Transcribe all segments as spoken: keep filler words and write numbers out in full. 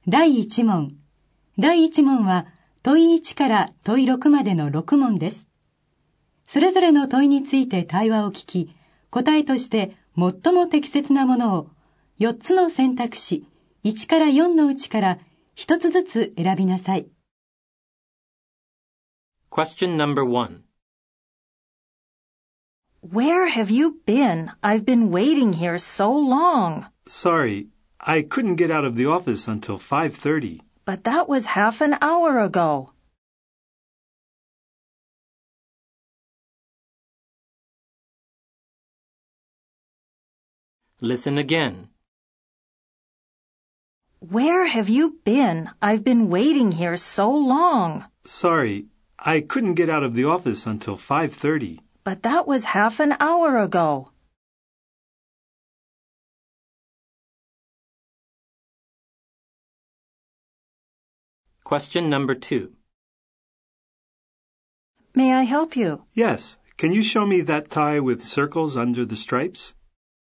だいいち問。だいいち問は問いいちから問いろくまでのろく問です。それぞれの問いについて対話を聞き、答えとして最も適切なものをよっつの選択肢いちからよんのうちからひとつずつ選びなさい。 Question number one. Where have you been? I've been waiting here so long. Sorry, I couldn't get out of the office until five thirty. But that was half an hour ago. Listen again. Where have you been? I've been waiting here so long. Sorry, I couldn't get out of the office until five thirty. But that was half an hour ago. Question number two. May I help you? Yes, can you show me that tie with circles under the stripes?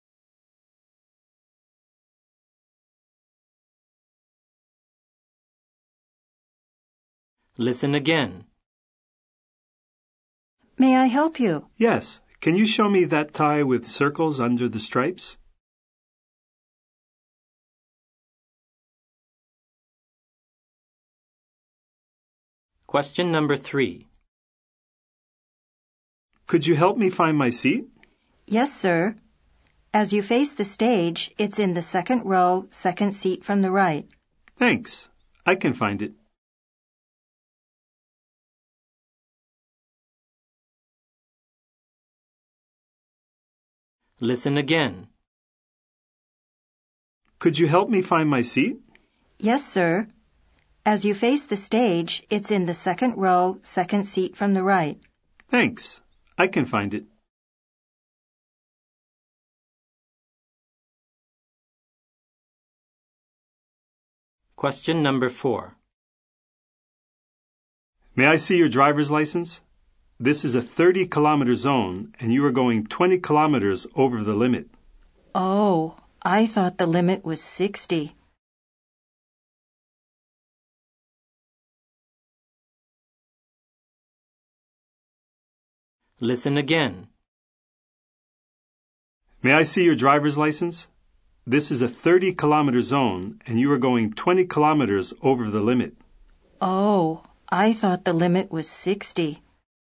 Listen again. May I help you? Yes, can you show me that tie with circles under the stripes? Question number three. Could you help me find my seat? Yes, sir. As you face the stage, it's in the second row, second seat from the right. Thanks. I can find it. Listen again. Could you help me find my seat? Yes, sir. As you face the stage, it's in the second row, second seat from the right. Thanks. I can find it. Question number four. May I see your driver's license? This is a thirty kilometer zone, and you are going twenty kilometers over the limit. Oh, I thought the limit was sixty. Listen again. May I see your driver's license? This is a thirty kilometer zone, and you are going twenty kilometers over the limit. Oh, I thought the limit was sixty.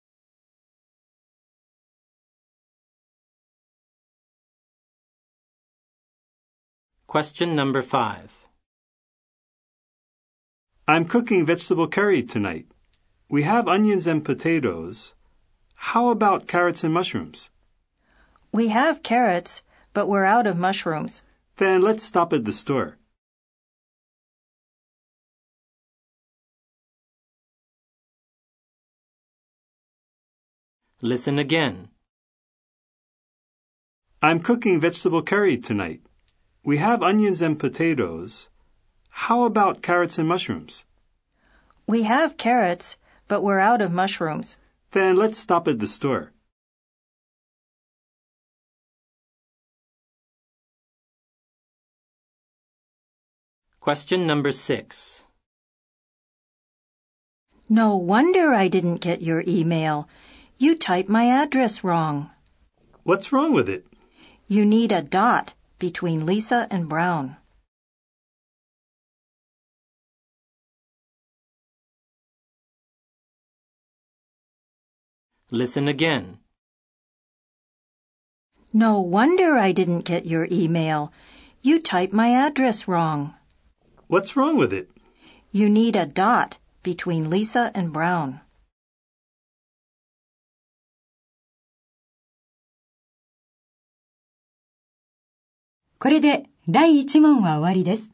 Question number five. I'm cooking vegetable curry tonight. We have onions and potatoes. How about carrots and mushrooms? We have carrots, but we're out of mushrooms. Then let's stop at the store. Listen again. I'm cooking vegetable curry tonight. We have onions and potatoes. How about carrots and mushrooms? We have carrots, but we're out of mushrooms. Then let's stop at the store. Question number six. No wonder I didn't get your email. You typed my address wrong. What's wrong with it? You need a dot between Lisa and Brown. Listen again. No wonder I didn't get your email. You typed my address wrong. What's wrong with it? You need a dot between Lisa and Brown. これでだいいち問は終わりです。